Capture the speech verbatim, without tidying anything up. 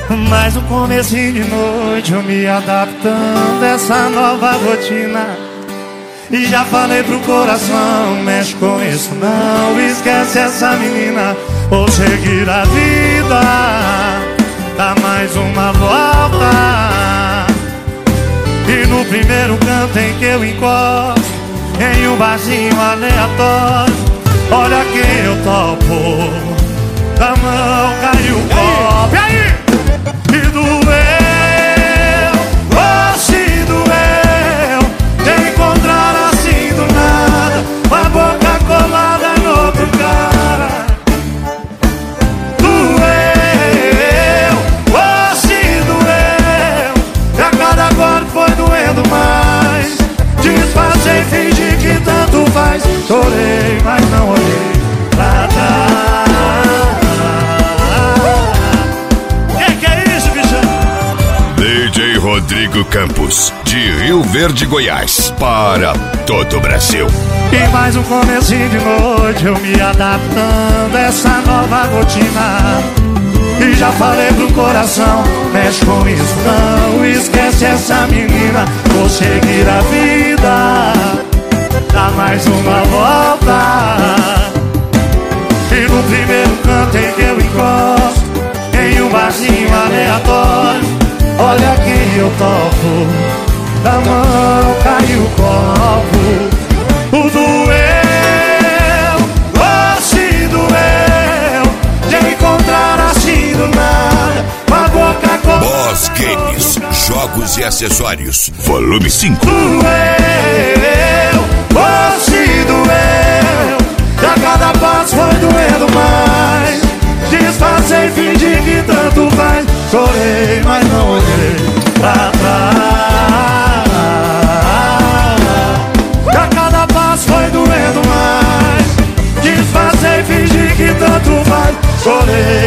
Mas no comecinho de noite eu me adaptando a essa nova rotina. E já falei pro coração, mexe com isso não, esquece essa menina, vou seguir a vida, dá mais uma volta. E no primeiro canto em que eu encosto, em um barzinho aleatório, olha quem eu topo, da mão caiu o copo. E aí? E doeu, oh se doeu, te encontrar assim do nada, com a boca colada no outro cara. Doeu, oh se doeu, e a cada golpe foi doendo mais. Disfarcei, fingi que tanto faz, chorei, mas não olhei pra trás. D J Rodrigo Campos, de Rio Verde, Goiás, para todo o Brasil. E mais um comecinho de noite, eu me adaptando a essa nova rotina. E já falei pro coração, mexe com isso não, esquece essa menina, vou seguir a vida, dá mais uma volta. E no primeiro canto em que eu encosto, em um barzinho aleatório, olha quem eu topo, da mão caiu o copo. O doeu, oh se doeu, de encontrar assim do nada, com a boca colada. Boss Games, jogos e acessórios, volume cinco. Doeu, oh se doeu, e a cada passo foi doendo mais. Disfarcei, fingi que tanto faz, chorei, mas não olhei pra trás. E a cada passo foi doendo mais. Disfarcei, fingi que tanto faz, chorei.